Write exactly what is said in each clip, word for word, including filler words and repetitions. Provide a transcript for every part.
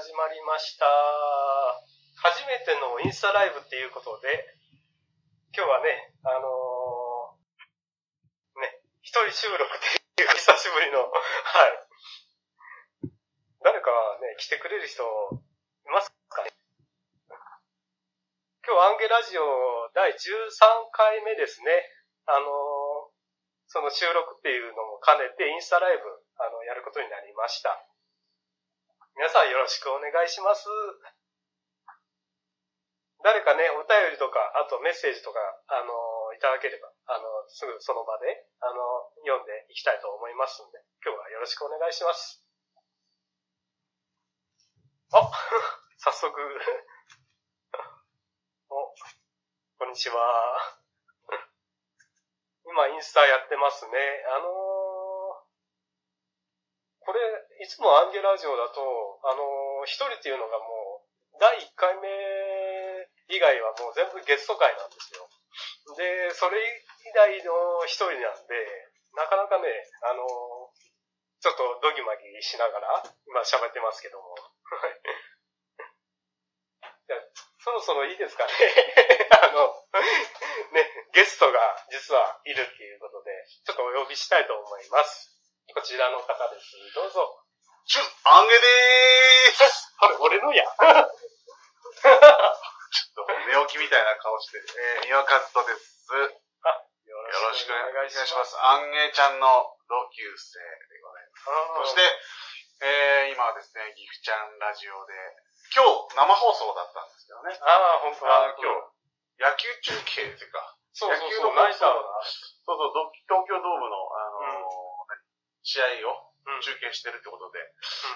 始まりました。初めてのインスタライブっていうことで、今日はね、あのー、ね、一人収録っていう久しぶりの、はい。誰かね、来てくれる人いますかね。今日アンゲラジオだいじゅうさんかいめですね。あのー、その収録っていうのも兼ねてインスタライブ、あの、やることになりました。皆さんよろしくお願いします。誰かね、お便りとか、あとメッセージとか、あの、いただければ、あの、すぐその場で、あの、読んでいきたいと思いますんで、今日はよろしくお願いします。あ、早速。お、こんにちは。今、インスタやってますね。あのー、これ、いつもアンゲラジオだと、あのー、一人っていうのがもう、だいいっかいめ以外はもう全部ゲスト会なんですよ。で、それ以来の一人なんで、なかなかね、あのー、ちょっとドギマギしながら、今喋ってますけども。じゃあそろそろいいですかね。あの、ね、ゲストが実はいるっていうことで、ちょっとお呼びしたいと思います。こちらの方です。どうぞ。 チュアンゲでーす。 これ、俺のや。ちょっと寝起きみたいな顔して、えー、三輪和人です。 あ、よろしくお願いします。アンゲちゃんの同級生でございます。そして、えー、今はですね、ギフちゃんラジオで、今日生放送だったんですけどね。 ああ、本当は。 今日、野球中継っていうか、 そうそうそう、 野球のナイターが。 そうそう、東京ドームの、あのーうん、試合を中継してるってことで、うん、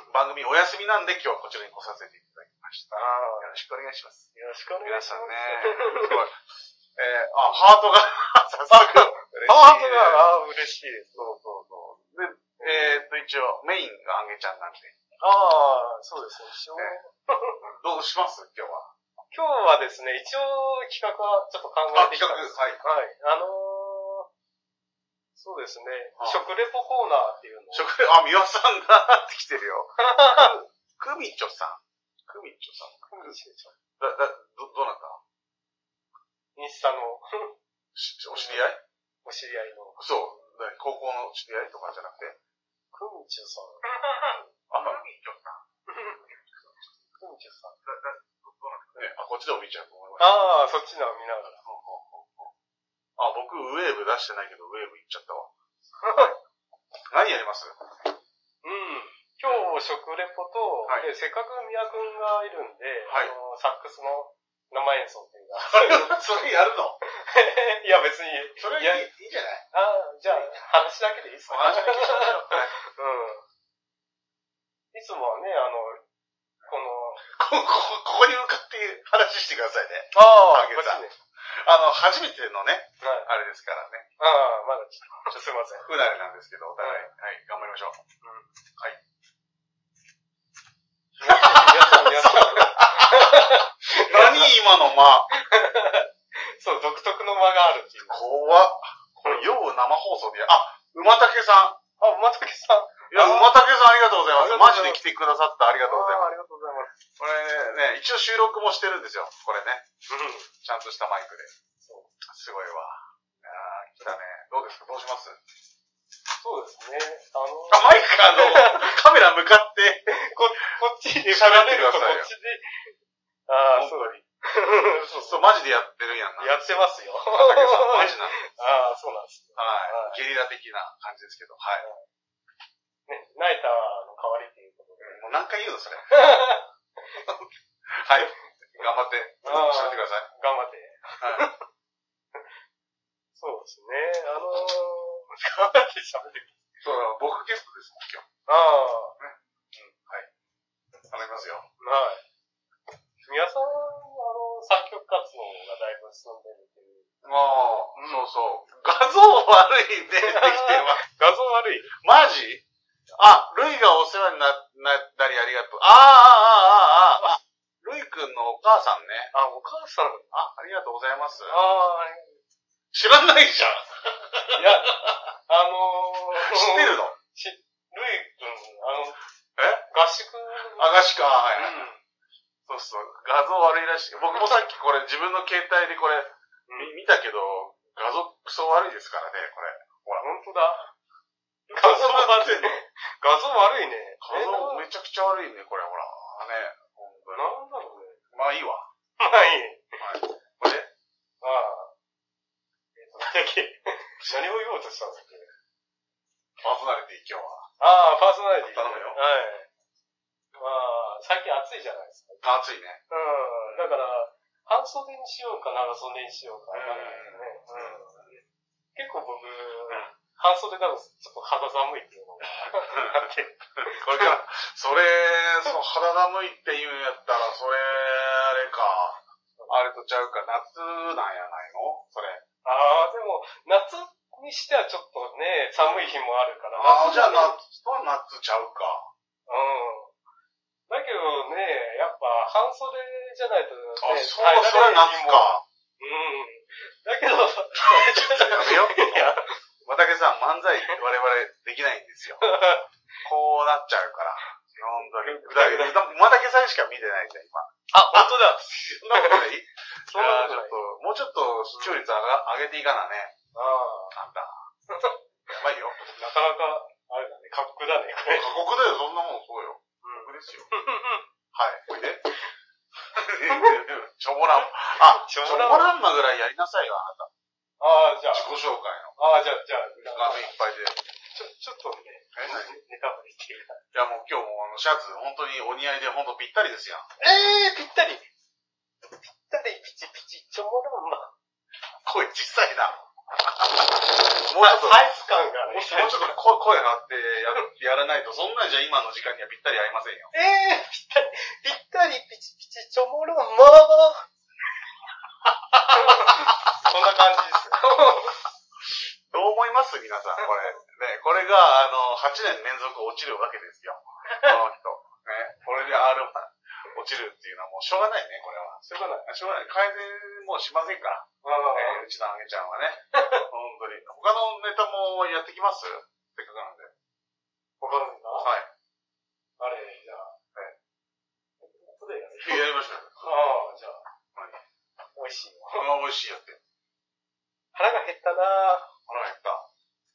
番組お休みなんで今日はこちらに来させていただきました。よろしくお願いします。 よろしくお願いします。 皆さんね、すごい。えー、あ、ハートが、早速、 ハートが、あ嬉しいです。 そうそうそう。で、えー、っと、一応、メインがアンゲちゃんなんで。 ああ、そうですね、一応。 ね、どうします今日は。 今日はですね、一応企画はちょっと考えてきたんです。 はい。 はい。あのー、そうですね、食レポコーナーっていうのを。 食レポ、あ、三輪さんがってきてるよ。くみちょさん。くみちょさん。 くみちょさん。 だ、だ、ど、どうなったインスタの。 お知り合いお知り合いの。 そう。高校の知り合いとかじゃなくて。 くみちょさん。 あ、くみちょさん。 くみちょさん。 だ、だ、どうなったね。あ、こっちでも見ちゃうと思います。 ああ、そっちの見ながら。 あ、僕、ウェーブ出してないけど、ウェーブ行っちゃったわ。何やります？うん。 今日、食レポと、はい、でせっかく宮くんがいるんで、はい、あのサックスの生演奏っていうか。 それやるの？ いや、別に。 それいい、いいじゃない？ ああ、じゃあ、話だけでいいですか？ 話だけでいいですか？ うん。いつもはね、あの、この、 こ、こ、ここに向かって話してくださいね。 ああ、こっちね。 あの、初めてのね、はい、あれですからね。 ああ、まだちょっと、すいません。 不慣れなんですけど、お互い、はい、はい、頑張りましょう。うん。はい。皆さん、皆さん。何今の間。 そう、独特の間があるっていう。 怖っ。これ、よう生放送でや、あ、馬竹さん。 あ、馬竹さん。 いや、馬竹さんありがとうございます。マジで来てくださってありがとうございます。 ありがとうございます。 これね、一応収録もしてるんですよ、これね。うん。ちゃんとしたマイクで。そう。すごいわ。いやー、来たね。どうですか？どうします？ そうですね。あのー、 あ、マイクあの、カメラ向かって、 こ、こっちで喋ってくださいよ。 こっちで。ああ、そうだ。 そうそう、マジでやってるやんな。 やってますよ。 馬竹さん、マジなんです。 ああ、そうなんです。 はい。ゲリラ的な感じですけど、はい。 ね、ナイターの代わりっていうことで。 もう何回言うのそれ。はい。頑張って、喋ってください。 頑張って。はい。そうですね。あのー、頑張って喋ってください。 そう、僕ゲストですもん、今日。 ああ。 ね。うん、はい。頼みますよ。 はい。皆さん、あの、作曲活動がだいぶ進んでるっていう。 ああ、うん、そうそう。画像悪いね、できてるわ。 画像悪い？ マジ？あ、ルイがお世話にな、なったりありがとう。ああ、ああ、ああ、ああ、ルイくんのお母さんね。 あ、お母さん。 あ、ありがとうございます。 ああ、 知らないじゃん。 いや、あのー、 知ってるの？ し、ルイくん、あの、 え？ 合宿。 あ、 がしか、はいはい。そうそう。画像悪いらしい。僕もさっきこれ自分の携帯でこれ、見たけど、画像クソ悪いですからね、これ。 ほら、ほんとだ。画像悪いね。画像悪いね。 画像めちゃくちゃ悪いね、これ、ほら。ね。ほんとに。 なんだろうね。 まあいいわ。 まあいい。 はい。これでああ。えっと、なんだっけ。何を言おうとしたんだっけ。 パーソナリティ今日は。 ああ、パーソナリティ。 頼むよ。 はい。まあ、最近暑いじゃないですか。 暑いね。 うん。だから、半袖にしようか長袖にしようか。うん。ね、うん、結構僕、半袖だとちょっと肌寒いっていうのがあって。 これから、それ、そう、肌寒いって言うんやったら、それ、あれか。あれとちゃうか、夏なんやないのそれ。 ああ、でも、夏にしてはちょっとね、寒い日もあるから。 ああ、じゃあ夏は夏ちゃうか。 うん。だけどね、やっぱ半袖じゃないとね、 あ、そう、それ夏か。 うん。だけど、 やめよ。いや、またけさん、漫才我々できないんですよ。こうなっちゃうから。本当に。またけさんしか見てないじゃん、今。 あ、本当だ。 そんなことないそんなことない。もうちょっと視聴率上げていかなね。 ああ。 あんた。やばいよ。 なかなか、あれだね、過酷だね。 過酷だよ、そんなもんそうよ。過酷ですよ。はい、これで。チョモランマ。あ、チョモランマぐらいやりなさいよ、あなた。 ああ、じゃあ。 自己紹介の。 ああ、じゃあ、じゃあ。 画面いっぱいで。 ちょ、ちょっとね、ネタバレしていいか。 いや、もう今日もあの、シャツ、本当にお似合いで、本当ぴったりですよ。 ええー、ぴったり。ぴったり、ピチピチ、チョモランマ。 声小さいな。 もうちょっと、サイズ感がね。 もうちょっと声張ってややらないと、そんなんじゃ今の時間にはぴったり合いませんよ。 ええー、ぴったり、ぴったり、ピチピチ、チョモランマ。そんな感じですよ。 どう思います皆さん、これ。ね、これが、あの、はちねん連続落ちるわけですよ。この人。ね、これで アールワン 落ちるっていうのはもうしょうがないね、これは。 しょうがない。 しょうがない。改善もうしませんから。 ああ、 えー、うちのあげちゃんはね。本当に。他のネタもやってきますせっかくなんで。 他のネタはい。 あれ、じゃあ。はい。後でやる。 やりましょう。 ああ、じゃあ。美味しいよ。 ああ、美味しいやって。 腹が減ったなぁ。 腹が減った。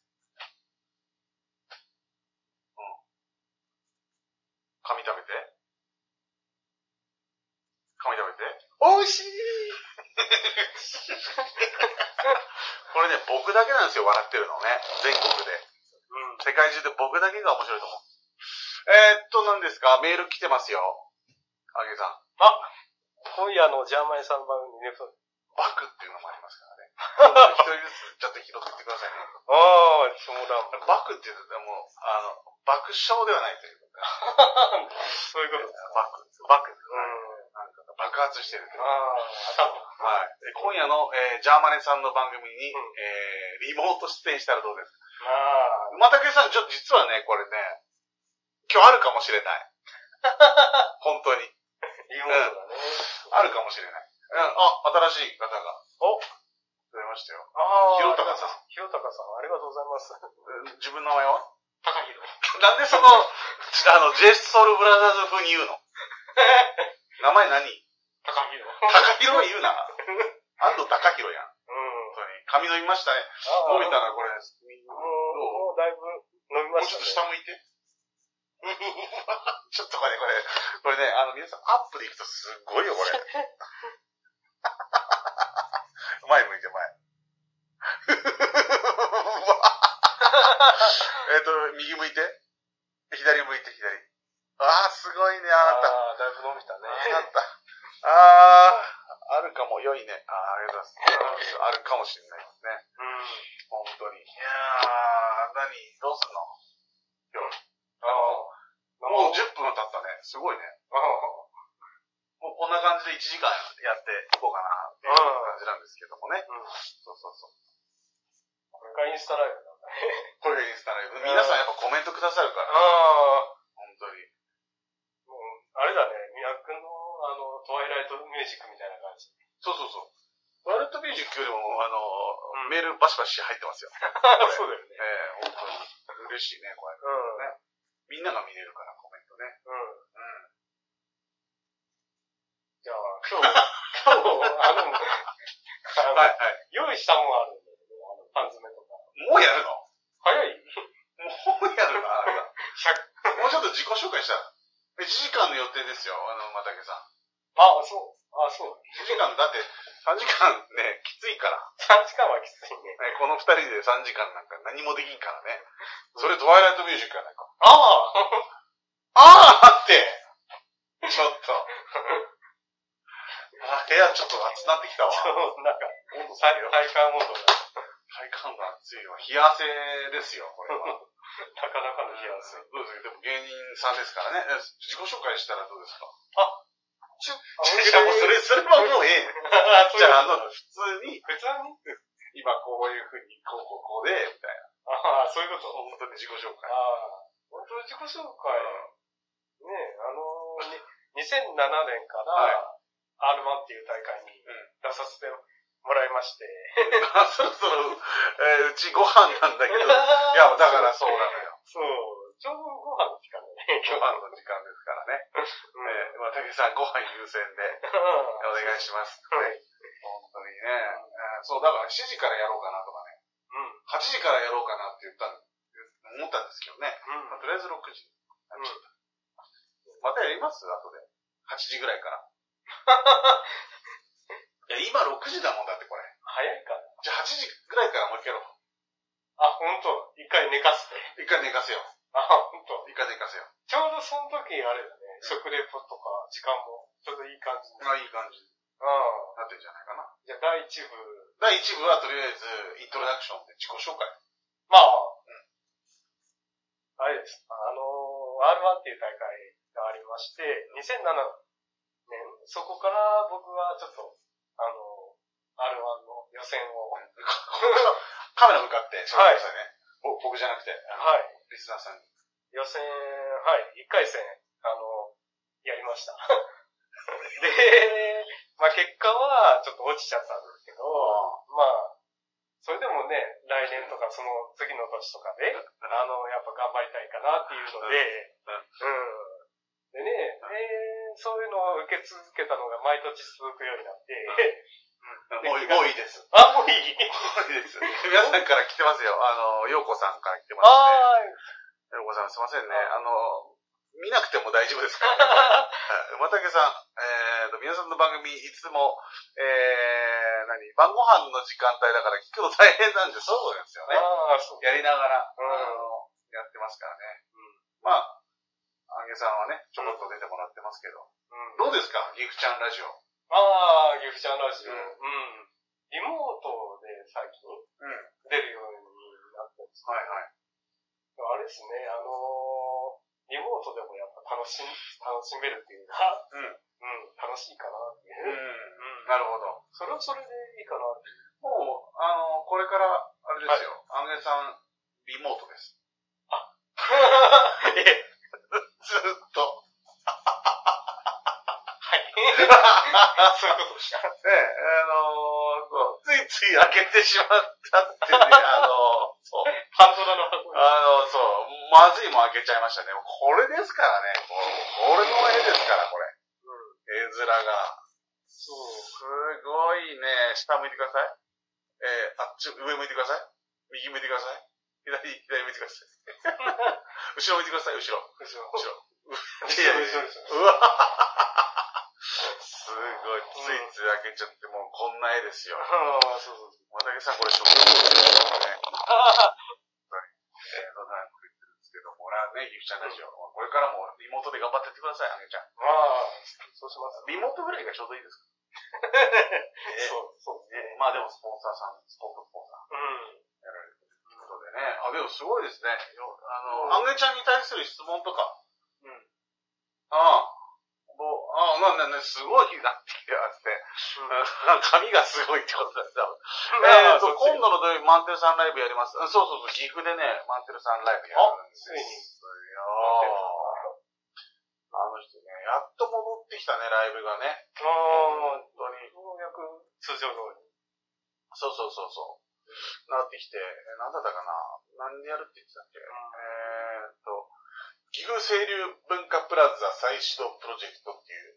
うん。紙食べて。紙食べて。 美味しいこれね、僕だけなんですよ、笑ってるのね。全国で。うん。世界中で僕だけが面白いと思う。えー、っと、何ですかメール来てますよ。あげさん。 あ、今夜のジャーマイさん番組ね、 バクっていうのもありますからね。一人ずつちょっと拾っていってくださいね。 ああ、ちょうだん。 バクって言うと、もう、あの、爆笑ではないというか。 そういうことですか。 バク。バク。 うん。 なんか爆発してる。 ああ、頭。 はい。今夜の、えー、ジャーマネさんの番組に、うん、えー、リモート出演したらどうですか？ああ。またけさん、ちょっと実はね、これね、今日あるかもしれない。本当に。 リモートだね、 うん。あるかもしれない。あ、新しい方が。お出ましたよ。 ああ。 ひろたかさん。 ひろたかさん、ありがとうございます。 自分の名前はたかひろ。 なんでその、あの、ジェスソウルブラザーズ風に言うの名前何たかひろ。 たかひろ言うな。安藤たかひろやん。 うん。 本当に。髪飲みましたね。飲みたらこれ。 もう、もうだいぶ飲みましたね。 もうちょっと下向いて。ちょっとこれ、これ、これね、あの、皆さんアップでいくとすっごいよ、これ。前向いて、前。えっと、右向いて。左向いて、左。あー、すごいね、あなた。 あー、だいぶ飲みたね。 あなた。あー、あるかも、良いね。あー、ありがとうございます。あるかもしれないですね。うん。本当に。いやー、何、どうすんの今日。あー、もうじゅっぷん経ったね。すごいね。あー。もうこんな感じでいちじかんやっていこうかなっていう感じなんですけどもね。うん。そうそうそう。 これがインスタライブなんだね。 これがインスタライブ。皆さんやっぱコメントくださるから。 ああ。 本当に。 もう、あれだね。宮君のあの、トワイライトミュージックみたいな感じ。 そうそうそう。トワイライトミュージックよりも、あの、うん、メールバシバシ入ってますよ。 そうだよね。 ええー、本当に。嬉しいね、こうやってね。うん。みんなが見れるから、コメントね。うん。うん。 今日、今日、あの、 はいはい。 用意したもんあるんだけど、あの、パン詰めとか。 もうやるの早いもうやるな、あれが。もうちょっと自己紹介したら。いちじかんの予定ですよ、あの、またけさん。 あ、そう。あ、そう。 いちじかん、だってさんじかんね、きついから。 さんじかんはきついね。 ねこのふたりでさんじかんなんか何もできんからね。それトワイライトミュージックやないか。 ああああって、ちょっと。あ、部屋ちょっと暑くなってきたわ。 そう、なんか、体感温度が。 体感が暑いわ。冷や汗ですよ、これは。 なかなかの冷や汗。 どうですか？でも芸人さんですからね。自己紹介したらどうですか？ あ、 ちょ、いやもうそれ、それはもうええ。じゃあ、あの、普通に、 普通に今こういうふうに、こうこうこうで、みたいな。 ああ、そういうこと。 本当に自己紹介。 ああ、本当に自己紹介。ねえ、あのー、にせんななねんから、アールワン っていう大会に出させてもらいまして。 うん、そろそろ、えー、うちご飯なんだけど、いや、だからそうなのよ。 そう、ちょうどご飯の時間だね。 ご飯の時間ですからね。うん、えー、まあ、竹さん、ご飯優先で、お願いします。はい。本当にね、えー。そう、だからしちじからやろうかなとかね。うん。はちじからやろうかなって言ったん思ったんですけどね。うんまあ、とりあえずろくじになっちゃった。うん、またやります後で。はちじぐらいから。いや、今ろくじだもんだってこれ。 早いから。 じゃあはちじぐらいからもう一回やろう。 あ、ほんと。一回寝かせて。 一回寝かせよう。 あ、ほんと。 一回寝かせよう。 ちょうどその時あれだね。食レポとか時間もちょうどいい感じに。 あ、いい感じ。 ああ。 なってんじゃないかな。 じゃあ第一部。 第一部はとりあえず、イントロダクションで自己紹介。 まあ、うん。あれです。あのー、アールワン っていう大会がありまして、にせんななねん、そこから僕はちょっと、あのー、アールワン の予選を。 カメラ向かって紹介してくださいね。はい、僕じゃなくて、 はい。 リスナーさんに。 予選、はい、いっかい戦、あの、やりました。で、まあ結果はちょっと落ちちゃったんですけど、まあ、それでもね、来年とかその次の年とかで、あの、やっぱ頑張りたいかなっていうので、うん。でね、えー、そういうのを受け続けたのが毎年続くようになって、 うん、もういい、もういいです。 あ、もういいもういいです。皆さんから来てますよ。あの、ようこさんから来てますね。あー。ようこさんすいませんね。あの、見なくても大丈夫ですからね。馬竹さん、えーと、皆さんの番組いつも、えー、何、晩ご飯の時間帯だから聞くの大変なんで、そうですよね。あそうやりながら、うん、あの、やってますからね。うん、まあ、あげさんはね、ちょこっと出てもらってますけど。うん、どうですか、ギフちゃんラジオ。 ああ、ギフちゃんラジオ。うん。うん、リモートで最近、うん、出るようになったんです。はいはい。あれですね、あのー、リモートでもやっぱ楽し、楽しめるっていうか、うん。うん、楽しいかなっていう。うん。うん、なるほど。それはそれでいいかなっていう。 もう、あのー、これから、あれですよ、あげさん、リモートです。あえずっと。 はい。そういうことでした。 ねあのー、そう、ついつい開けてしまったってね、あのー、そう。 パンドラの箱。 あの、そう、まずいもん開けちゃいましたね。これですからね。これの絵ですから、これ。うん。絵面が。そう。すごいね。下向いてください。えー、あっち、上向いてください。右向いてください。左、左向いてください。後ろ向いてください、後ろ。後ろ。後ろ。後ろ、後ろ、後ろ。うわすごい。ついつい開けちゃって、もうこんな絵ですよ。ああ、そうそう。またけさん、これ食料ですね。えー、そんなこと言ってるんですけども、ね、ギフちゃんラジオ、これからもリモートで頑張ってってください、あげちゃん。ああ、そうします。リモートぐらいがちょうどいいですかえー、そう、そうですね。まあでも、スポンサーさん、スポットスポンサー。うん。やられるということでね。あ、でもすごいですね。あの、あげちゃんに対する質問とか。うん。ああ。ああ、なんだね、すごいなってきてますね。うん、髪がすごいってことだった。えっと、今度の土曜日、マンテルさんライブやります。そうそうそう、岐阜でね、マンテルさんライブやるんですよ。あの人ね、やっと戻ってきたね、ライブがね。ああ、本当に。ようやく通常通り。そうそうそうそう。なってきて、なんだったかな。何でやるって言ってたっけ。えーっと、岐阜清流文化プラザ再始動プロジェクトっていう、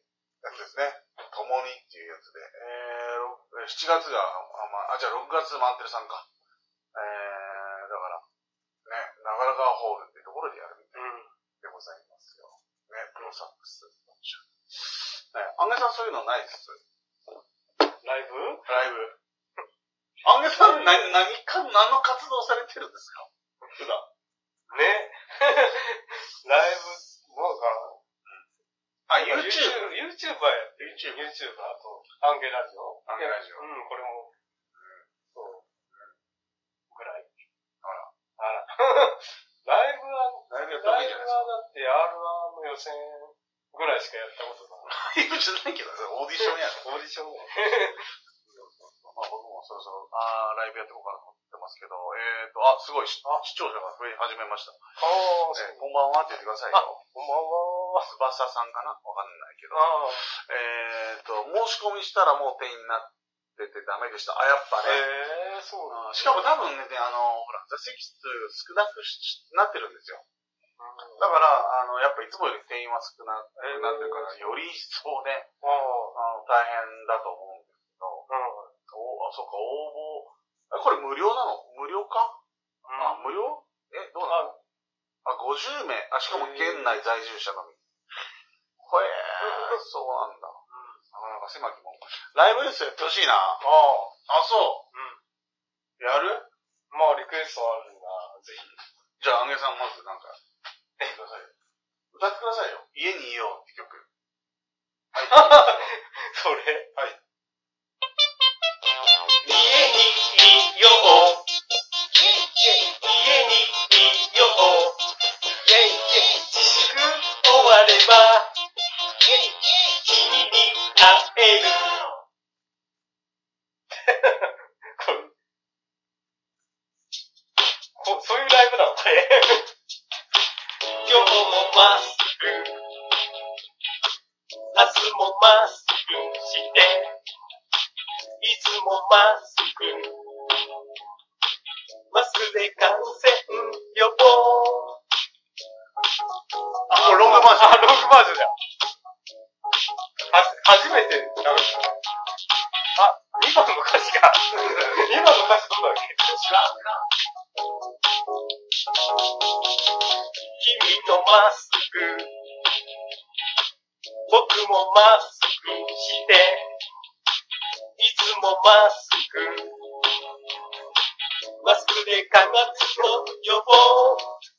やつですね。共にっていうやつで、えー、しちがつが、あ、まあ、じゃあろくがつ回ってるさんか。えー、だから、ね、長良川ホールっていうところでやるみたいでございますよ。ね、プロサックス。ね、アンゲさんそういうのないです。 ライブライブ。アンゲさん、な、何か、何の活動されてるんですか普段。 ね。ライブ、なんか、 あ、YouTube。 YouTuber やってる。YouTuber と、アンゲラジオ。 アンゲラジオ。 うん、これも、そう、ぐらい。 あら。 あら。ライブは、 ライブやった方がいいんじゃないですか。 ライブはだって アールワン の予選ぐらいしかやったことない。 ライブじゃないけど、オーディションやろ。 オーディションね。 まあ僕もそろそろ、あー、ライブやっていこうかなと思ってますけど、えーと、あ、すごい、視聴者が増え始めました。 ああ、 えー、こんばんはって言ってくださいよ。 こんばんは。 翼さんかなわかんないけど。 あえーと、申し込みしたらもう定員になっててダメでした。あ、やっぱね。 へえー、そうなんだ。 しかも多分ね、あの、ほら、座席数少なくしなってるんですよ。だから、あの、やっぱいつもより定員は少なくなってるから、より一層ね、あの大変だと思うんですけど、うんおあ、そっか、応募。これ無料なの無料か、うん、あ、無料え、どうなのあ、ごじゅうめい。あ、しかも県内在住者のみ。ほえー、そうなんだ。なかなか狭きもん。ライブですよ、やってほしいな。ああ。あ、そう。うん。やるまあ、リクエストあるな、ぜひ。 じゃあ、アンゲさんまずなんか、え、くださいよ。歌ってくださいよ。家にいようって曲。はい。 それはい。 家にいよう。家にいよう。自粛終われば、君に会える。こそういうライブなのこれ。今日もまっすぐ、明日もまっすぐして、いつもまっすぐ、マスクで感染予防。 あ、これロングバージョン。 あ、ロングバージョンじゃん。は、初めて流した。あ、にばんの歌詞が。にばんの歌詞どうだっけ知らんな。君のまっすぐ、僕もまっすぐして、いつもまっすぐ、マスクで感染を予防。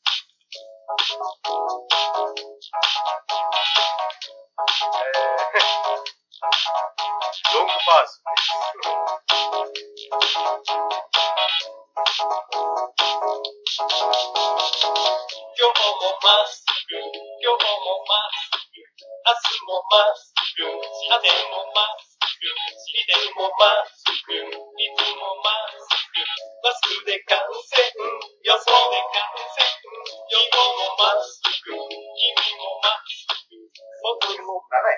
ロングバージョンです。今日もまっすぐ、今日もまっすぐ、明日もまっすぐ、明日もまっすぐ、いつもまっすぐ、いつもまっすぐ、マスクで感染予防で感染予防もまっすぐ、君もまっすぐ、僕も長い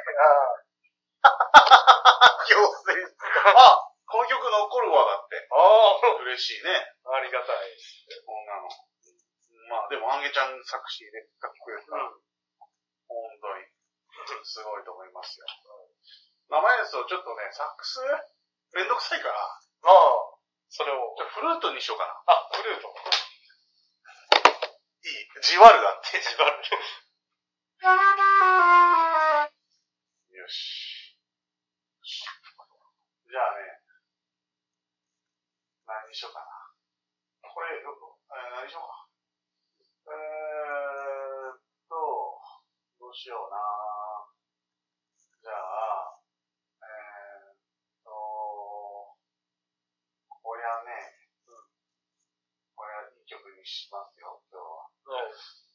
強制。あ、この曲残るわ、だって。ああ。嬉しいね。 ありがたいです。 こんなの。まあ、でも、アンゲちゃん作詞で作曲ですから。うん、本当に。すごいと思いますよ。生演奏ちょっとね、サックスめんどくさいから。ああ。それを。 じゃあ、フルートにしようかな。 あ、フルート。 いいじわるだって。じわる。よし。じゃあね、何にしようかな。これ、よく、えー、何にしようか。えーっと、どうしような。じゃあ、えーっと、こりゃね、うん、これはいい曲にしますよ、今日は。はい、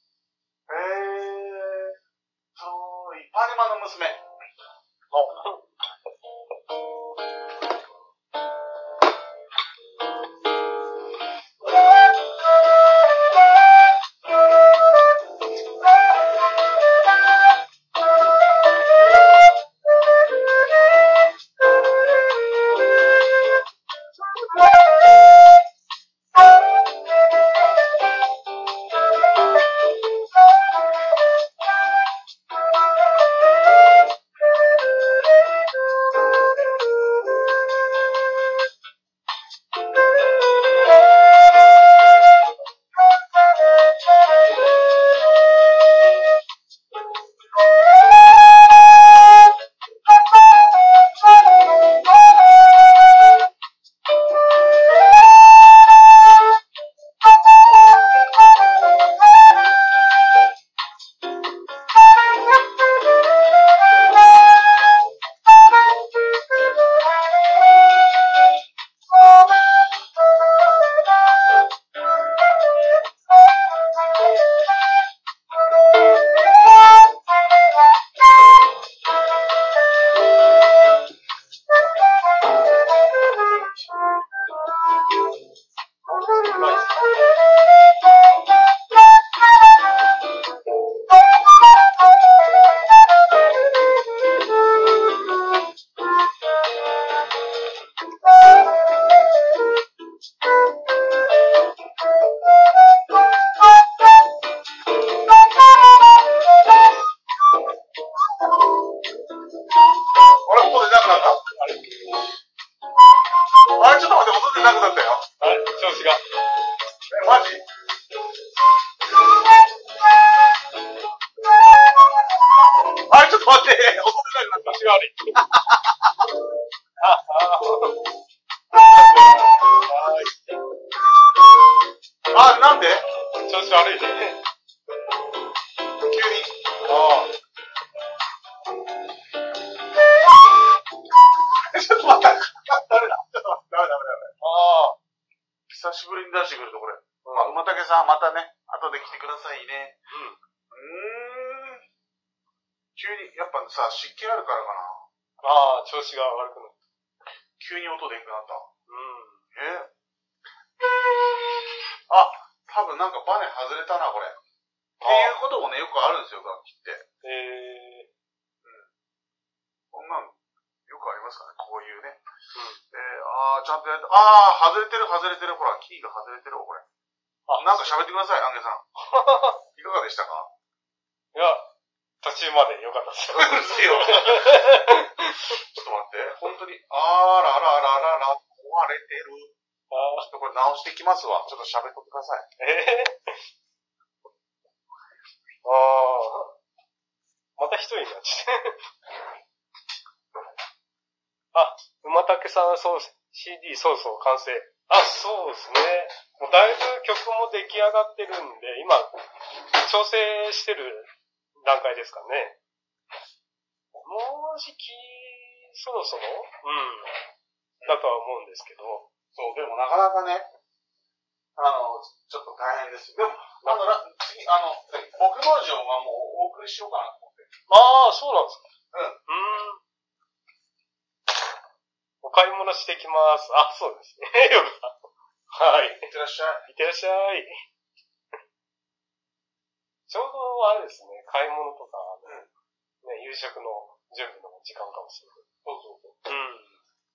えーっと、イパネマの娘。あ子悪いね。 急に。 ああ。 ちょっと待った。ダメだ。ちょっと待って。ダメダメダメ。 ああ。 久しぶりに出してくるとこれ。まあ、馬竹さん、またね、後で来てくださいね。うん。うーん。急に、やっぱさ、湿気あるからかな。 ああ、調子が悪くなった。 急に音でんくなった。 うん。 えあ、多分なんかバネ外れたな、これ。っていうこともね、よくあるんですよ、楽器って。 へえー。 うん。こんなの、よくありますかね、こういうね。 うん。 えー、あー、ちゃんとやって、あー、外れてる、外れてる、ほら、キーが外れてるわ、これ。あ、なんか喋ってください、アンゲさん。いかがでしたか？ いや、途中まで良かったです。 うるせえよ。ちょっと待って、本当に、あーららららら、壊れてる。あー、ちょっとこれ直してきますわ。ちょっと喋っとってください。 えー、あー、また一人になっちゃって。あ、馬竹さん、そう、シーディー そうそう完成。あ、そうですね。もうだいぶ曲も出来上がってるんで、今、調整してる段階ですかね。もうじき、そろそろうん。だとは思うんですけど。 そう、でもなかなかね、あの、ちょっと大変です。でも、あの、次、あの、僕バージョンはもうお送りしようかなと思って。 ああ、そうなんですか。 うん。 うん。お買い物してきます。あ、そうですね。よかった。はい。 いってらっしゃい。 いってらっしゃい。ちょうどあれですね、買い物とか、うん、ね、夕食の準備の時間かもしれない。 そうそうそう。 うん。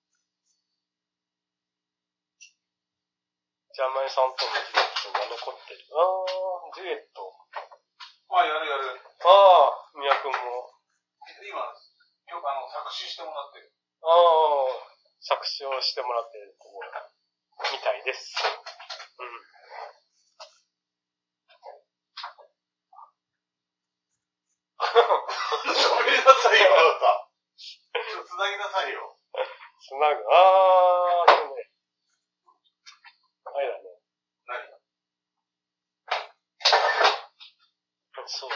ジャマイさんとのデュエットが残ってる。あー、デュエット。 あ、やるやる。 あー、宮君も。 今、今日あの、作詞してもらってる。 あー、作詞をしてもらってるところみたいです。うん。 喋りなさいよ、あなた。ちょっと繋ぎなさいよ。 繋ぐ。あー、そうね。あれだね。 何が？ そう。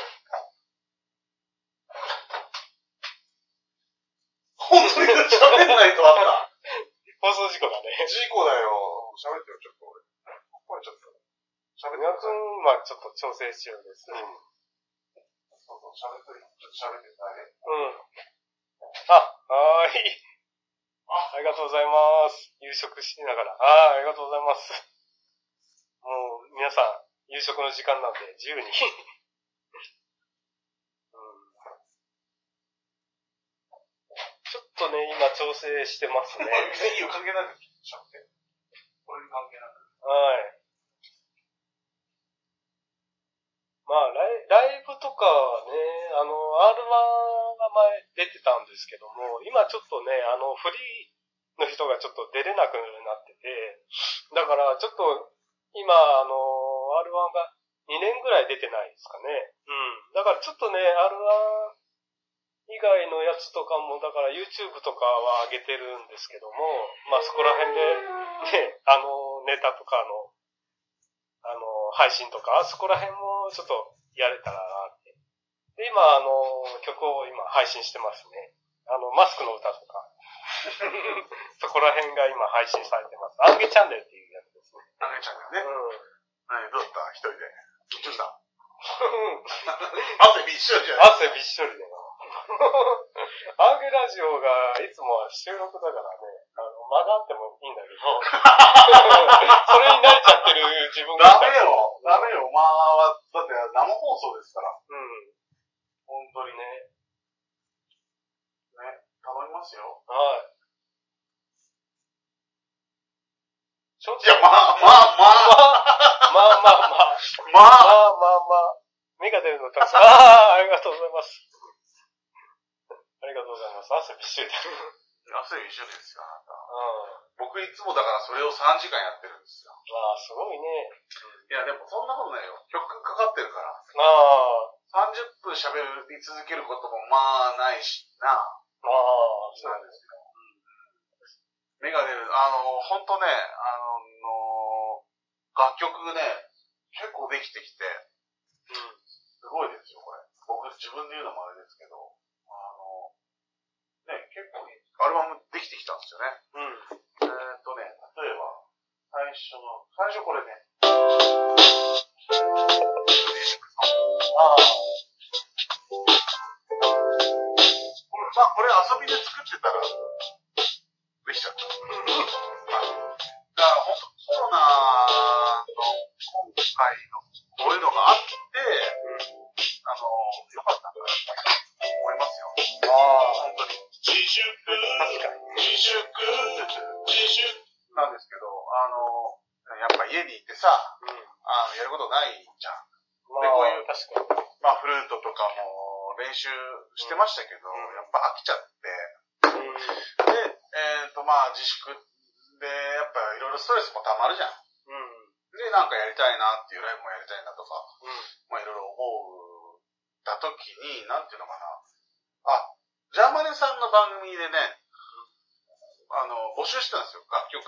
本当に喋んないとあった。 放送事故だね。 事故だよ。喋ってよ、ちょっと俺。これちょっと。喋って宮君、今ちょっと調整中です。うん。 そうそう、喋ってる。ちょっと喋ってくださいね。 うん。あ、はーい。あ、ありがとうございます。夕食しながら。あー、ありがとうございます。もう、皆さん、夕食の時間なんで、自由に。うん。ちょっとね、今調整してますね。 いいよ、関係なくしゃって。これに関係なく。 はい。まあライ、ライブとかはね、あの、アールワン が前出てたんですけども、今ちょっとね、あの、フリーの人がちょっと出れなくなってて、だからちょっと、今、あの、アールワン がにねんぐらい出てないですかね。うん。だからちょっとね、アールワン 以外のやつとかも、だから YouTube とかは上げてるんですけども、まあそこら辺で、ね、あの、ネタとかの、あの、配信とか、そこら辺もちょっとやれたらなって。で、今、あの、曲を今配信してますね。あの、マスクの歌とか。そこら辺が今配信されてます。アンゲチャンネルっていうやつですね。 アンゲチャンネルね。うん。何、どうだった一人で。緊張した。汗びっしょりじゃん。 汗びっしょりで。アンゲラジオがいつもは収録だからね、あの、間があってもいいんだけど、それに慣れちゃってる自分が。 ダメよ。ダメよ。まあ、だって生放送ですから。 うん。 本当にね。ね、頼みますよ。 はい。 ちょっと。いや、まあ、まあ、まあ。 まあまあまあ。 まあ。 まあまあまあ。目が出るのたくさん。ああ、ありがとうございます。ありがとうございます。汗びっしょりだ。 汗びっしょりですよ、あなた。 うん。 僕いつもだからそれをさんじかんやってるんですよ。 ああ、すごいね。 いや、でもそんなことないよ。曲かかってるから。 ああ。 さんじゅっぷん喋り続けることもまあないしな。ああ、そうなんですよ。 目が出る。あの、ほんとね、あの、楽曲ね、 結構できてきて、うん、すごいですよ、これ。僕自分で言うのもあれですけど、あの、ね、結構アルバムできてきたんですよね。うん。えーっとね、例えば、最初の、最初これね、ああ。まあ、これ遊びで作ってたら、できちゃった。うん。だから本当コロナの今回のこういうのがあって、あの、よかったんだなと思いますよ。ああ、本当に。自粛、確かに。自粛、自粛なんですけど、あの、やっぱ家にいてさ、うん、あのやることないじゃん。で、こういう、確かに。まあ、フルートとかも練習してましたけど、うん、やっぱ飽きちゃって、うん、で、えっと、まあ、自粛で、やっぱいろいろストレスも溜まるじゃん。うん、で、なんかやりたいなっていうライブもやりたいなとか、うん、まあ、いろいろ思った時に、なんていうのかな。あ、ジャーマネさんの番組でね、あの、募集してたんですよ、楽曲。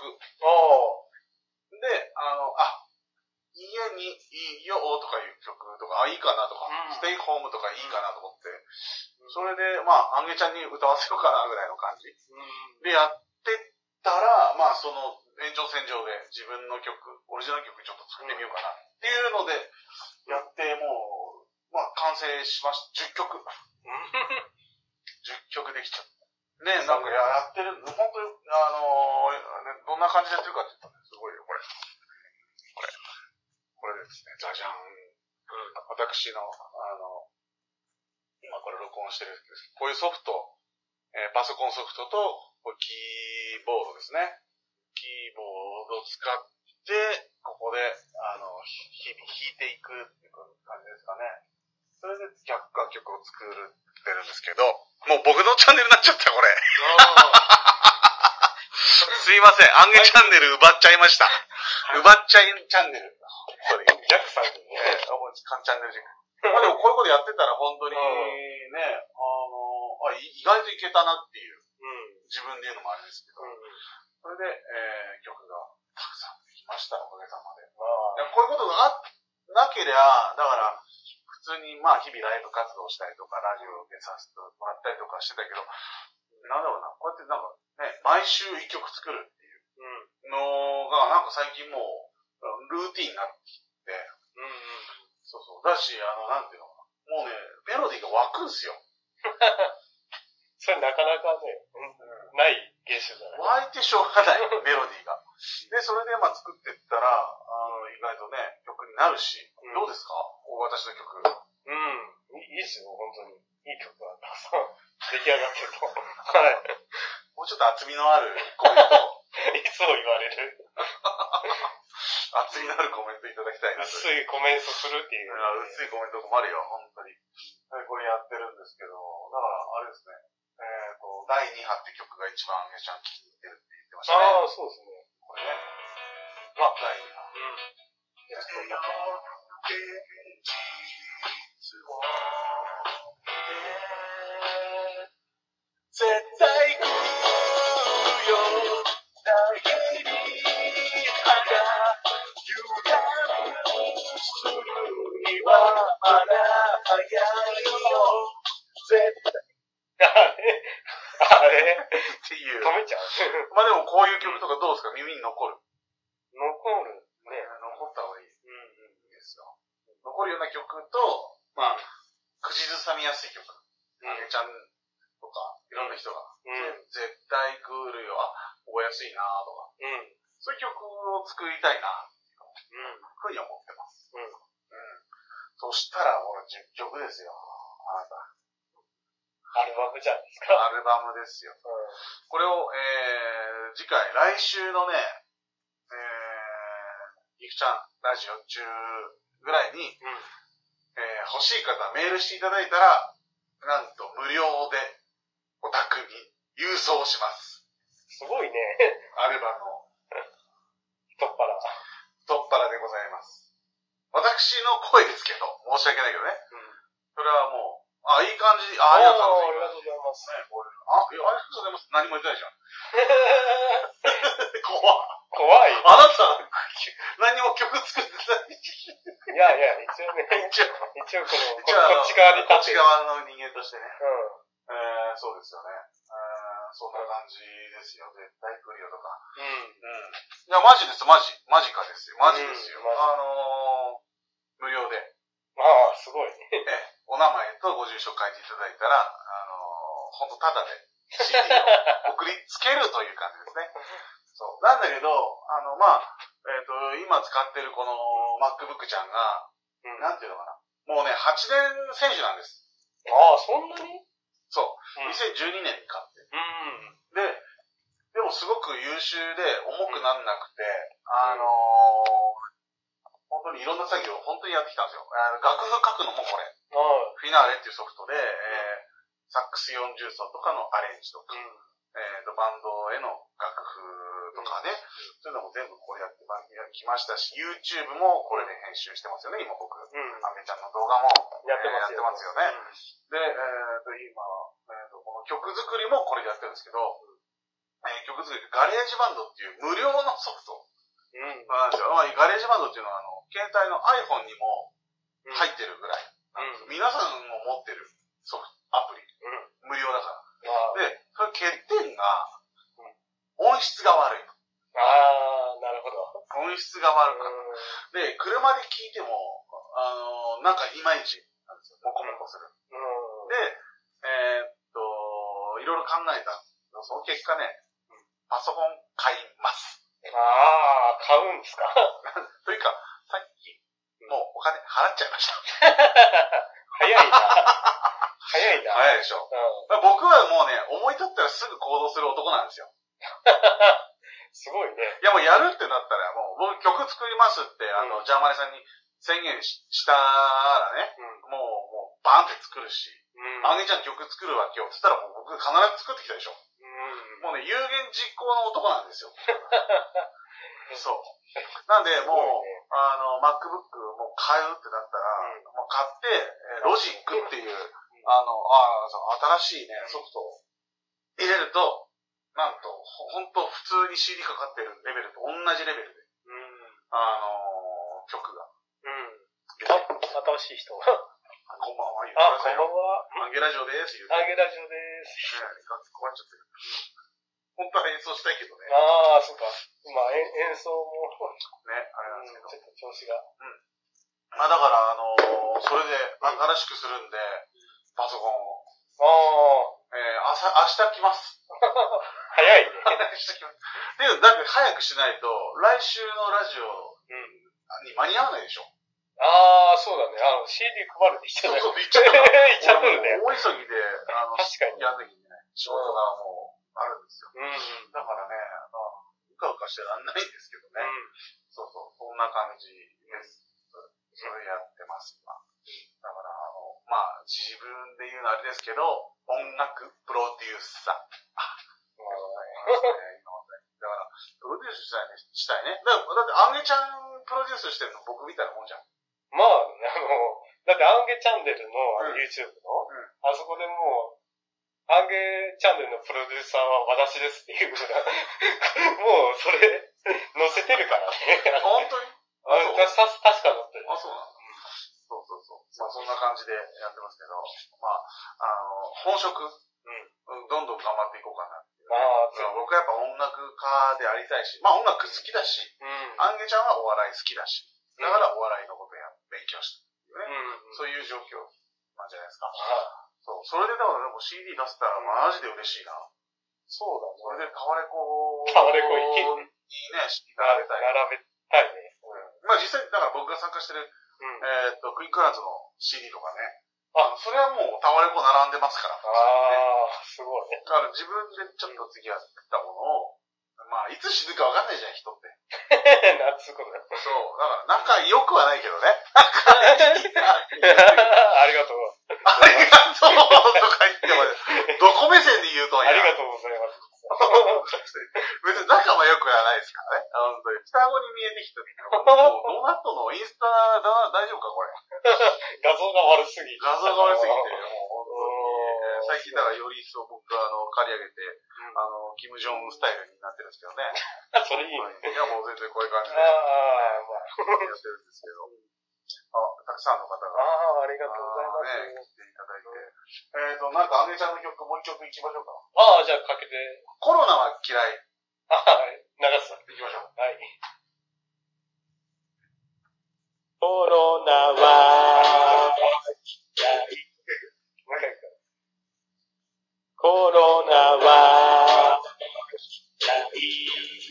で、あの、あ、家にいいよとかいう曲とか、あ、いいかなとか、うん、ステイホームとかいいかなと思って、うん、それで、まあ、あんげちゃんに歌わせようかなぐらいの感じ。うん、で、やってたら、まあ、その延長線上で自分の曲、オリジナル曲ちょっと作ってみようかなっていうので、やって、もう、まあ、完成しました。じゅっきょく。じゅっきょくできちゃった。ね、なんかやってる、本当に、あのー、どんな感じでやってるかって言ったら、すごいよ、これ。これ。これですね、じゃじゃん。うん、私の、あの、今これ録音してるんです。こういうソフト、えー、パソコンソフトと、これキーボードですね。キーボードを使って、ここで、あの、日々弾いていくっていう感じですかね。それで楽曲を作ってるんですけど、もう僕のチャンネルになっちゃった、これ。すいません、アンゲチャンネル奪っちゃいました。奪っちゃいチャンネル。本当に。ジャックさんにね。あ、もう、カンチャンネルジャック。まあでもこういうことやってたら本当にね、あの、あ、意外といけたなっていう、うん、自分で言うのもあれですけど、うん、それで、えー、曲がたくさんできました、おかげさまで。こういうことがなけりゃ、だから、普通にまあ日々ライブ活動したりとか、ラジオでさせてもらったりとかしてたけど、なんだろうな、こうやってなんかね、毎週一曲作るっていうのが、なんか最近もう、ルーティーンになってきて、うんうん、そうそう。だし、あの、なんていうのかな、もうね、メロディーが湧くんすよ。 それなかなかね、うん、ない現象じゃない。 湧いてしょうがない、メロディーが。で、それでまあ作っていったら、あの、意外とね、曲になるし、うん、どうですか？私の曲。 うん。いいですよ、本当に。いい曲がたくさん出来上がってると。はい。 もうちょっと厚みのあるコメント。 いつも言われる。 厚みのあるコメントいただきたいなと。 薄いコメントするっていう、 ね。薄いコメント困るよ、本当に。これやってるんですけど、だから、あれですね。えっと、だいに波って曲が一番アンゲちゃん聴いてるって言ってましたね。 ああ、そうですね。 これね。あ、だいに波。うん。いや、そうだね。絶対来るよ、だけに歯が油断するにはまだ早いよ、絶対。 あれあれっていう。 止めちゃう。 まあでもこういう曲とかどうですか？耳に残る。 残るね。 残った方がいい。うんうん。いいですよ。残るような曲と、まあ、口ずさみやすい曲。あげちゃんとか、いろんな人が、うん、絶対来るよ、あ、覚えやすいなとか、うん、そういう曲を作りたいなっていうふうに思ってます。うんうん、そしたら、もうじゅっきょくですよ、あなた。 アルバムじゃないですか。 アルバムですよ。うん、これを、えー、次回、来週のね、えー、ゆきちゃんラジオ中ぐらいに、うん、えー、欲しい方メールしていただいたら、なんと無料でお宅に郵送します。 すごいね。 アルバムを。 太っ腹。 太っ腹でございます。私の声ですけど、申し訳ないけどね。うん、それはもう、あ、いい感じ。あ、ありがとうございます。ね、これあ、いや、ありがとうございます。何も言ってないじゃん。怖っ。 怖い。 あなた、何も曲作ってない。 いやいや、一応ね、 一応、 一応この、 一応こっち側に立こっってち側の人間としてね。 うん。 えー、そうですよね。えー、そんな感じですよ。絶対来るよとか。 うん。うん。 いや、マジです、マジ。マジかですよ。マジですよ。 うん、 あのー、無料で。 ああ、すごい。 え、お名前とご住所書いていただいたら、あのー、ほんとタダで シーディー を送りつけるという感じですね。そう。なんだけど、あの、まあ、えっ、ー、と、今使ってるこの MacBook ちゃんが、うん、なんていうのかな。もうね、はちねん選手なんです。 ああ、そんなにそう。 うん、にせんじゅうにねんに買って。 うん。 で、でもすごく優秀で重くなんなくて、うん、あのー、本当にいろんな作業を本当にやってきたんですよ。楽譜書くのもこれ。フィナーレっていうソフトで、うん、えー、サックスよんじゅう奏とかのアレンジとか、うん、えーと、バンドへの楽譜とかね、うん、そういうのも全部これやってきましたし、YouTube もこれで編集してますよね、今僕。うん、アメちゃんの動画もやってますよ、 えー、やってますよね。うん、で、えーと、今、えーと、この曲作りもこれでやってるんですけど、うん、えー、曲作りガレージバンドっていう無料のソフトなんですよ。うん、まあ、ガレージバンドっていうのは、あの、携帯の iPhone にも入ってるぐらい。うん、皆さんも持ってるソフト、アプリ。うん、無料だから。で、その欠点が、音質が悪い。 ああ、なるほど。 音質が悪かった。で、車で聴いても、あの、なんかいまいちなんですよ。モコモコする。うん、で、えー、っと、いろいろ考えた。その結果ね、パソコン買います。 ああ、買うんですかというか、さっき、もうお金払っちゃいました。 早いな。早いな。 早いでしょ。うん、僕はもうね、思い立ったらすぐ行動する男なんですよ。 すごいね。 いやもうやるってなったら、もう僕曲作りますって、あの、うん、ジャーマネさんに宣言 し, したらね、うん、もう、もうバンって作るし、うん、あげちゃん曲作るわけよって言ったらもう僕必ず作ってきたでしょ。うん、もうね、有言実行の男なんですよ。そう。なんで、もう、ね、あの、MacBook もう買うってなったら、うん、もう買って、ロジックっていう、あの、あ新しいね、ソフトを入れると、なんと、ほんと普通に シーディー かかってるレベルと同じレベルで、うん、あのー、曲が。 うん。新しい人が。 こんばんは、言ってくださいよ。 あ、こんばんは。 アンゲラジオです、言うて。 アンゲラジオです。 ね、ガッツ困っちゃってる。本当は演奏したいけどね。 ああ、そっか。まあ、演奏も。 ね、あれなんですけど。 うん、ちょっと調子が。 うん。まあだから、あのー、それで新しくするんで、パソコンを。ああ。えー、朝、明日来ます。 早いね。 明日来ます。でも、だって早くしないと、来週のラジオに間に合わないでしょ。 ああ、そうだね。あの、シーディー 配るで一緒だよ。 そうそう、言っちゃった。 言っちゃってるね。 大急ぎで、あの、 確かに。 やんなきゃいけない仕事がもう、あるんですよ。うん。だからね、まあ、うかうかしてらんないんですけどね。うん。そうそう、そんな感じです。それやってます、今。だから、あの、まあ、自分で言うのはあれですけど、音楽プロデューサー。あ、なるほどね。だから、プロデュースしたいね。したいね。だだって、アンゲちゃんプロデュースしてるの僕みたいなもんじゃん。 まあ、あの、だってアンゲチャンネルの、うん、YouTube の、うん、あそこでもう、アンゲチャンネルのプロデューサーは私ですっていうことが、もうそれ、載せてるからね。 本当にあそう確か載ってる。 あ、そうなんだ。そうそうそう。まあそんな感じでやってますけど、まあ、あの、本職、うん、どんどん頑張っていこうかなっていう、ね。あ僕はやっぱ音楽家でありたいし、まあ音楽好きだし、うん、アンゲちゃんはお笑い好きだし、だからお笑いのことや勉強したっていうね、うん、そういう状況なんじゃないですか。そう。それでだからでも シーディー 出せたらマジで嬉しいな。 そうだね。 それでタワレコタワレコにね、並べたい。 並べたいね。 うん、まあ実際、だから僕が参加してる、うん、えー、っと、クイックランズの シーディー とかね。あ、それはもうタワレコ並んでますから。ああ、すごいね。 だから自分でちょっと次は作ったものを、まあ、いつ死ぬかわかんないじゃん、人って。 なんつうことだよ。 そう。だから仲良くはないけどね。 ありがとう。 ありがとうとか言っても、どこ目線で言うとんや。 ありがとうございます。 別に仲は良くはないですからね。本当に。双子に見えてきた。もうどうなっとんのインスタだ大丈夫かこれ。 画像が悪すぎて。 画像が悪すぎて、もう本当に。最近だからより一層僕があの、借り上げて、うん、あの、キム・ジョンウンスタイルになってるんですけどね。 それいいね。 いやもう全然こういう感じで。 ああ、まあ。 やってるんですけど。 たくさんの方が。 ああ、ありがとうございます。 ね、来ていただいて。えっと、なんか、あげちゃんの曲、もう一曲いきましょうか。 ああ、じゃあかけて。 コロナは嫌い。 ああ、流す。 いきましょう。 はい。コロナは嫌い。もう一回いくから。コロナは嫌い。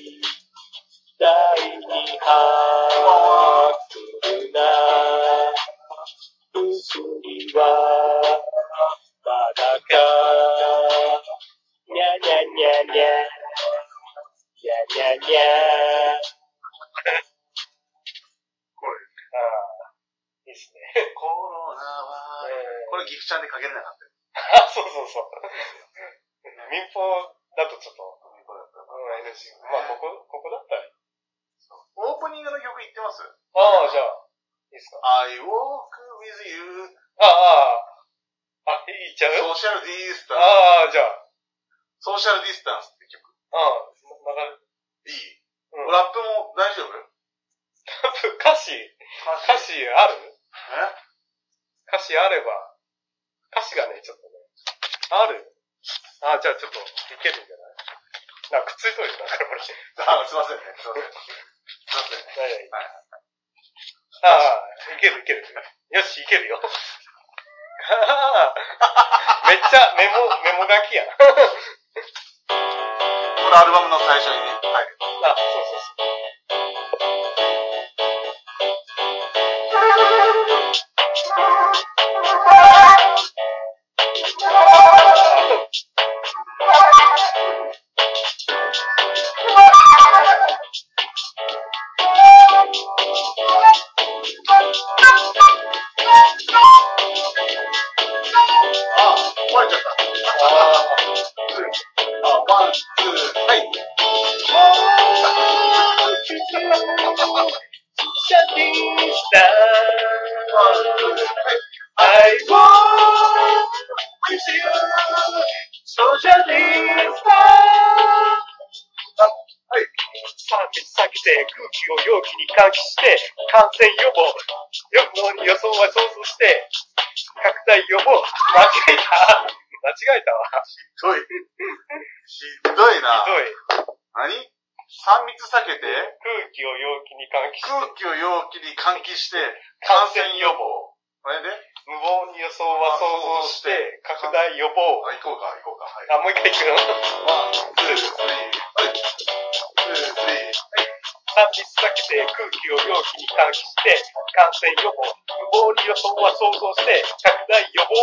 第二波来るな。薬はまだか。にゃにゃにゃにゃ。にゃにゃにゃ。 これ。 ああ、いいっすね。 コロナは、えー、これギフちゃんでかけれなかったよ。 あ、そうそうそう。民放だとちょっと、民放だったら、うん、エヌジー。まあ、ここ、ここだったら。 オープニングの曲言ってます？ ああ、じゃあ、いいっすか。 I walk with you. ああ、あ、いっちゃう？ ソーシャルディスタンス。 ああ、じゃあ。 ソーシャルディスタンスって曲。 ああ、流れ。 いい、うん、ラップも大丈夫？ 歌詞歌詞ある？ え？ 歌詞あれば。歌詞がね、ちょっとね。ある？ああ、じゃあちょっと、いけるんじゃない？なんかくっついとるよ、なんかこれ。 あ、すいませんね。すいません。すいませんね。 はいはい。ああ、いけるいける。よし、いけるよ。めっちゃメモ、メモ書きや。これアルバムの最初にね、入る。 あ、そうそうそう。空気を容器に換気して感染予防予想は想像して拡大予防。間違えた間違えたわ。 ひどいひどいな。 ひどい。 何？さん密避けて空気を容器に換気して空気を容器に換気して感染予防。これで無謀に予想は想像して拡大予防。 あ、行こうか行こうか。はい、 あ、もう一回行くよ。 ワン、ツー、スリー、はい。ツー、スリー、はい。 さん密避けて空気を容器に換気して感染予防。無謀に予想は想像して拡大予防。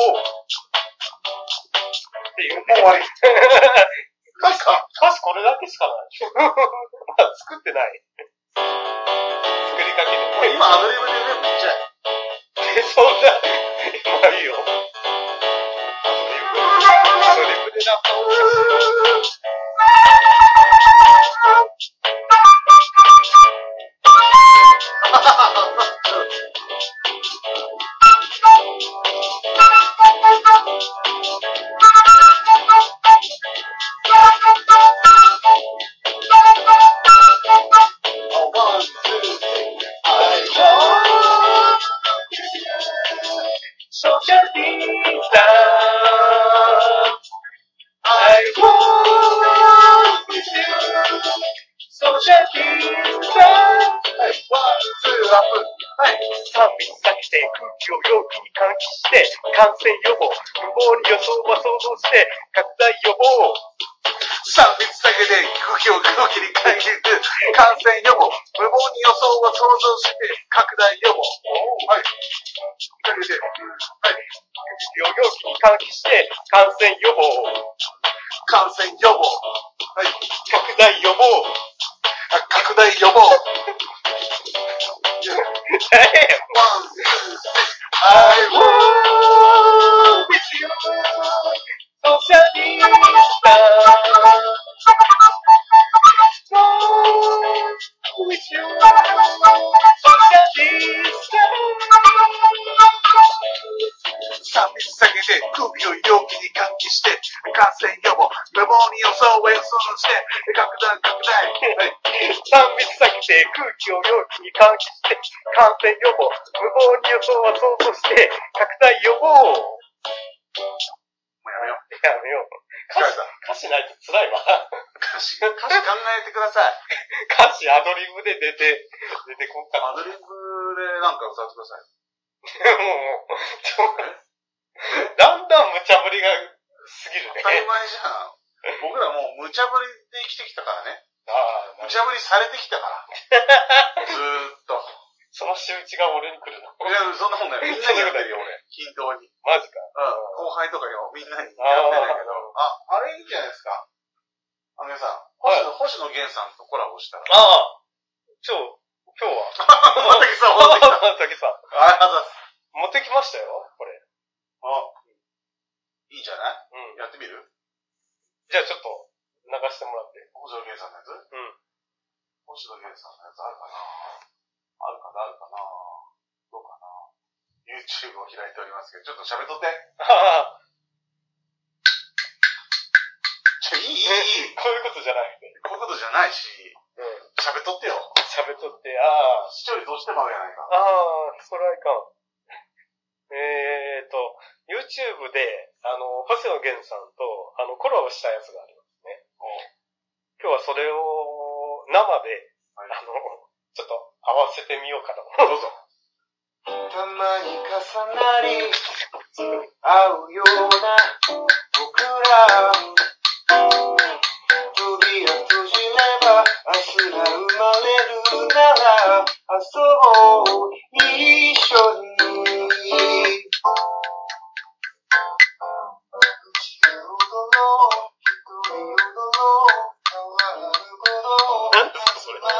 っていうね。 もう終わり。 歌詞、歌詞これだけしかない。まだ作ってない。作りかけて。 今アドリブで全部言っちゃえ。 え、そんな、まあいいよ。アドリブ、アドリブでラップをしよう。感染予防、無謀に予想は想像して拡大予防。 さん密避けて空気を空気に換気して感染予防、無謀に予想は想像して拡大予防。はい。かけて、はい。 空気を容器に換気して感染予防。 感染予防。はい。 拡大予防。 あ、拡大予防。 ええ。 ワン、ツー、I walk with you, socialista. Walk with you, socialista. さん密避けて空気を容器に換気して感染予防、無謀に予想を予想して、拡大拡大。 さん密避けて空気を容器に換気して感染予防。無謀に予想は想像して拡大予防。もうやめよう。 やめよう。歌詞、歌詞ないと辛いわ。 歌詞、歌詞考えてください。 歌詞アドリブで出て、出てこんかな。 アドリブでなんか歌ってください。 もう、ちょ、だんだん無茶ぶりが過ぎるね。 当たり前じゃん。僕らもう無茶ぶりで生きてきたからね。 ああ、 無茶ぶりされてきたから。ずーっと。 その仕打ちが俺に来るの。 いや、そんなもんだよ。みんなにやってるよ、俺。均等に。 マジか。 うん。後輩とかにもみんなにやってんだけど。あ、あれいいんじゃないですか。あのさん、星野、星野源さんとコラボしたら。 ああ。ちょ、今日は。 またきさん、持ってきた。 またきさん。 ありがとうございます。 持ってきましたよ、これ。 あ、いいんじゃない？ うん。 やってみる？ じゃあちょっと、流してもらって。 星野源さんのやつ？ うん。 星野源さんのやつあるかな？あるかなあるかなどうかな ?YouTube を開いておりますけど、ちょっと喋っとって。ちょ、いい、いい、いい。 こういうことじゃない。 こういうことじゃないし、うん。喋っとってよ。 喋っとって、ああ。 視聴率どうしても合うやないか。 ああ、それはいかん。えーと、YouTube で、あの、星野源さんと、あの、コラボしたやつがありますね。今日はそれを、生で、はい、あの、ちょっと合わせてみようかと。 どうぞ。 たまに重なり、合うような、僕ら、扉閉じれば、明日が生まれるなら、遊ぼう、一緒に。なんですかそれ。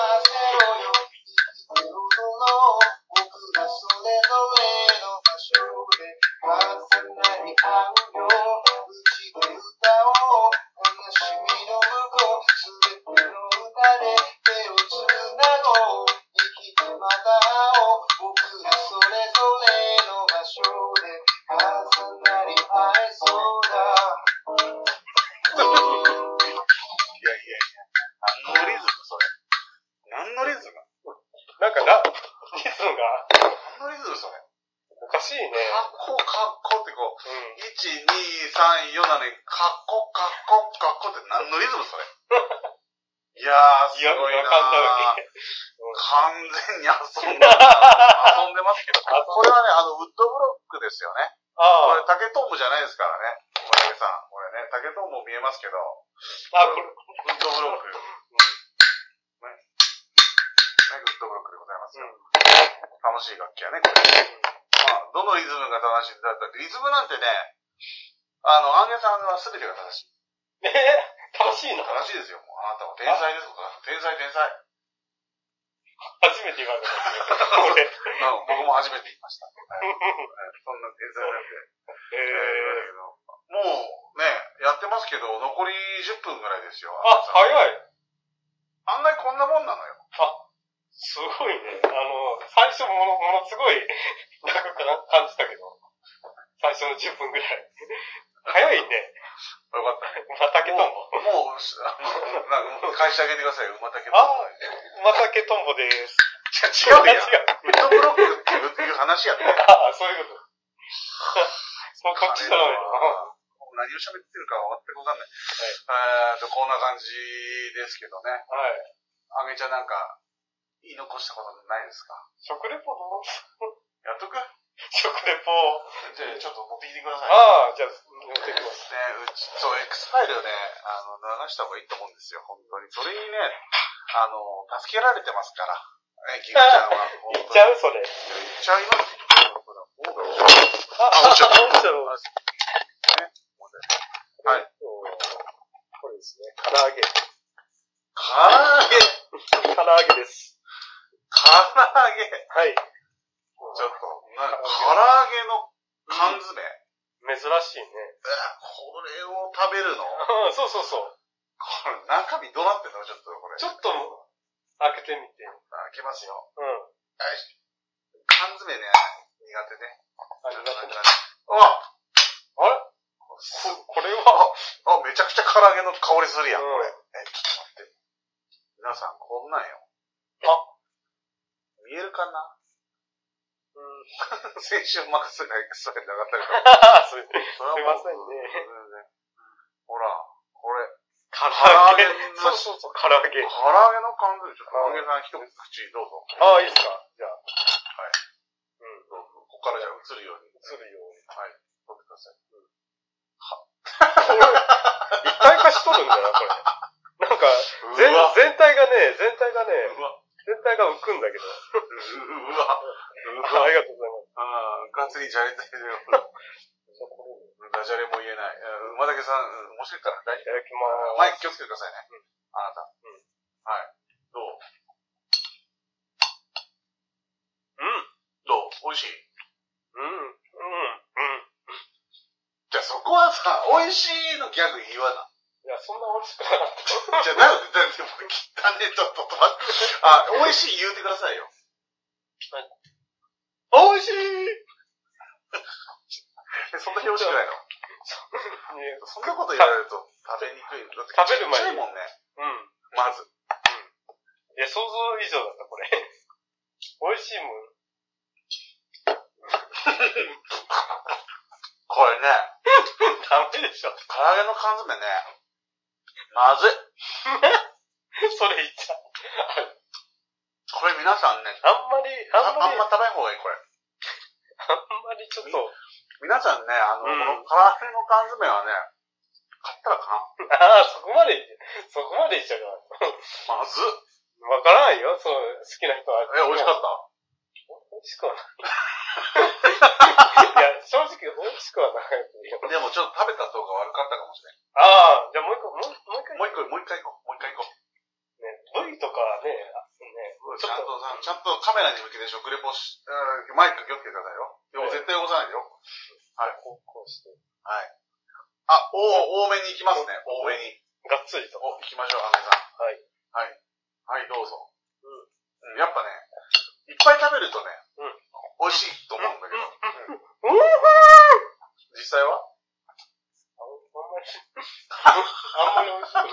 なんかな、リズムが。 何のリズムそれ。 おかしいね。 かっこかっこってこう、うん、いち、に、さん、よなのに、かっこかっこかっこって何のリズムそれ。いやー、すごいなー。完全に遊んでます。遊んでますけど。これはね、あの、ウッドブロックですよね。あこれ、竹トンボじゃないですからね。小竹さん。これね、竹トンボ見えますけど。 あ、これ、ウッドブロック。ウッドブロックでございますよ。うん、楽しい楽器やね、これ。まあ、どのリズムが正しいんだったら、リズムなんてね、あの、アンゲさんは全てが正しい。 えー、正しいの？ 正しいですよ。もうあなたは天才です。天才、天才。 初めて言われた。俺僕も初めて言いました。そんな天才なんて。えー、もうね、やってますけど、残りじゅっぷんぐらいですよ。 あ、早い。 案外こんなもんなのよ。 あ、すごいね。あの、最初もの、ものすごい長く感じたけど、最初のじゅっぷんぐらい。早いね。 よかった。 馬竹とんぼ。 もう、なんか、返してあげてくださいよ、馬竹とんぼ。 あ、馬竹とんぼです。 違うやん。ウッドブロックっていう話やって。 ああ、そういうこと。そう、こっちじゃないの。 何を喋ってるか全くわかんない。はい、えーと、こんな感じですけどね。はい。あげちゃんなんか、言い残したことないですか？ 食レポどうやっとく？ 食レポ。 じゃあ、ちょっと持ってきてください。 ああ、じゃあ、持ってきます。 ね、うち、そう、X ファイルね、あの、流した方がいいと思うんですよ、本当に。それにね、あの、助けられてますから。ね、ギフちゃんは。 言っちゃうそれ。 言っちゃいますよ。 あ、落ちちゃう。落ちちゃう。 はい。 これですね。唐揚げ。 唐揚げ唐揚げです。 唐揚げはい。 ちょっと、な、唐揚げの缶詰、 うん、珍しいね。 これを食べるのそうそうそう。 これ中身どうなってんのちょっとこれ。 ちょっと開けてみて。 開けますよ。 うん。よし。缶詰ね、苦手ね。 あ、苦手ね。 ああれこれは、 あ、めちゃくちゃ唐揚げの香りするやん、これ。え、ちょっと待って。皆さん、こんなんよ。あ、見えるかな？うん。先週マックスがクソでなかったりとか。すいませんね。ほら、これ。 唐揚げ。そうそうそう、唐揚げ。唐揚げの缶詰、ちょっと唐揚げさん一口どうぞ。 ああ、いいですか。じゃあ。はい。 うん、どうぞ。ここからじゃあ映るように。 映るように。 はい。撮ってください。うん。 は。これ、一体化しとるんだよな、これ。なんか、全、全体がね、全体がね、全体が浮くんだけど。 うわ。 ありがとうございます。 ああ、ガツリじゃれたいよ。ダジャレも言えない。馬竹さん、もしかしたら大丈夫。いただきまーす。マイク気をつけてくださいね。うん、あなた。うん。はい。どう？うん。どう？美味しい？うん。うん。うん。じゃあそこはさ、美味しいのギャグ言わな。 いや、そんな美味しくなかった。 じゃあ、なんで、だってもう汚ねえ、ちょっと待って。あ、美味しい言うてくださいよ。 はい。美味しいそんなに美味しくないの？そんなこと言われると食べにくい。だって食べる前に。ちっちゃいもんね。うん。まず。うん。 いや、想像以上だった、これ。美味しいもん。 これね。 ダメでしょ。 唐揚げの缶詰ね。まずい。 それ言っちゃう。 これ皆さんね。 あんまり、 あんまり。あんま食べん方がいい、これ。 あんまりちょっと。 皆さんね、あの、うん、この唐揚げの缶詰はね、買ったらかな。 ああ、そこまで、そこまでいっちゃうから。 まず。 わからないよ、そう、好きな人は。 え、美味しかった？ 美味しくはない。いや、正直美味しくはない。 でもちょっと食べた方が悪かったかもしれない。 ああ、じゃあもう一個、もう一回。 もう一個、もう一回行こう。もう一回行こう。 ね、V とかね、ね、 ちゃんと、ちゃんとカメラに向けて食レポし、マイク気をつけてくださいよ。でも絶対汚さないでよ。はい。 こう、こうして。 はい。あ、お、多めに行きますね。多めに。 がっつりと。 お、行きましょう、アメさん。はい。はい。はい、どうぞ。うん。やっぱね、いっぱい食べるとね、うん。美味しいと思うんだけど。うん。実際はあんまり、あんまり美味しくない。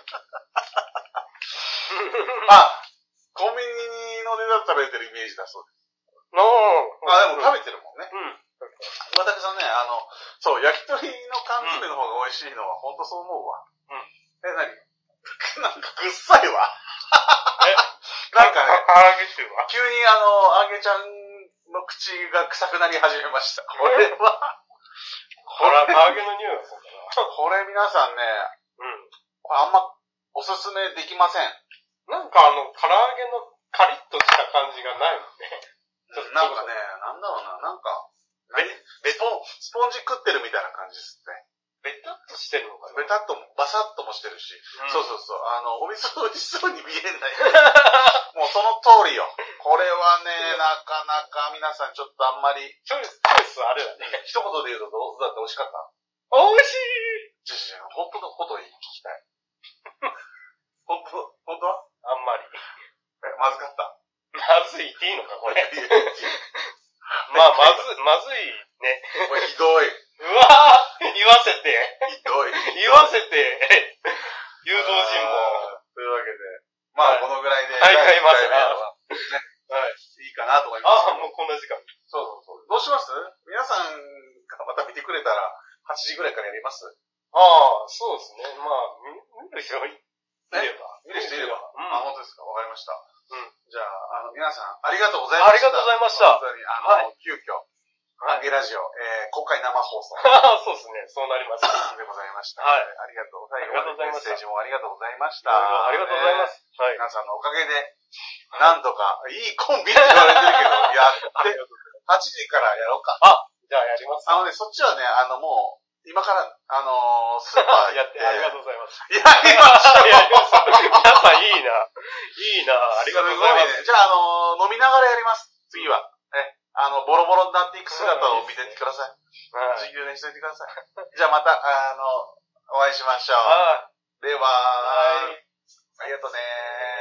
あ、コンビニのデザート食べてるイメージだそうです。あ、でも食べてるもんね。うん。馬竹さんね、あの、そう、焼き鳥の缶詰の方が美味しいのは、ほんとそう思うわ。うん。え、なになんか、ぐっさいわ。えなんかね、 唐揚げっていうわ。 急にあの、あげちゃんの口が臭くなり始めました。これは、 これは唐揚げの匂いがそうだな。 これ皆さんね、うん。これあんまおすすめできません。 なんかあの、唐揚げのカリッとした感じがないもんね。 なんかね、なんだろうな、なんか、ベスポン、スポンジ食ってるみたいな感じですね。 ベタっとしてるのかな？ ベタっとも、バサッともしてるし、うん、そうそうそう、あの、お店美味しそうに見えない。もうその通りよ。これはね、なかなか皆さんちょっとあんまり。 チョイス、チョイスあれだね。 一言で言うとどうだって美味しかった？ 美味しい！ ちょちょ、本当のこと聞きたい。本当、本当は？ あんまり。 え、まずかった。 まずいっていいのか、これ。まあ、まず、まずいね。 これひどい。 うわぁ言わせて。 ひどい。 言わせて。誘導尋問。 というわけで、まあ、はい、このぐらいで。 はい、買いますね。 ね。はい。いいかなと思います。 ああ、もうこんな時間。 そうそうそう。どうします？皆さんがまた見てくれたら、はちじぐらいからやります？ ああ、そうですね。まあ、見る人いれば。 見る人いれば。うん、あ、本当ですか。わかりました。 うん。 じゃあ、あの、皆さん、ありがとうございました。 ありがとうございました。 本当に、あの、はい、急遽、アンゲラジオ、えー、公開生放送。 そうですね。そうなりました。 でございました。 はい。 ありがとう。最後までメッセージもありがとうございました。 ありがとうございます。 はい。皆さんのおかげで、なんとか、いいコンビって言われてるけど、やって、はちじからやろうか。 あ、じゃあやります。 あのね、そっちはね、あの、もう、今から、あのー、スーパーやって、ありがとうございます。 やりましょう。 やりましょう。皆さんいいな。いいな。ありがとうございます。 すごいね。じゃあ、あのー、飲みながらやります。次は。え、あの、ボロボロになっていく姿を見てってください。授業にしといてください。じゃあまた、あの、お会いしましょう。では、ありがとうね。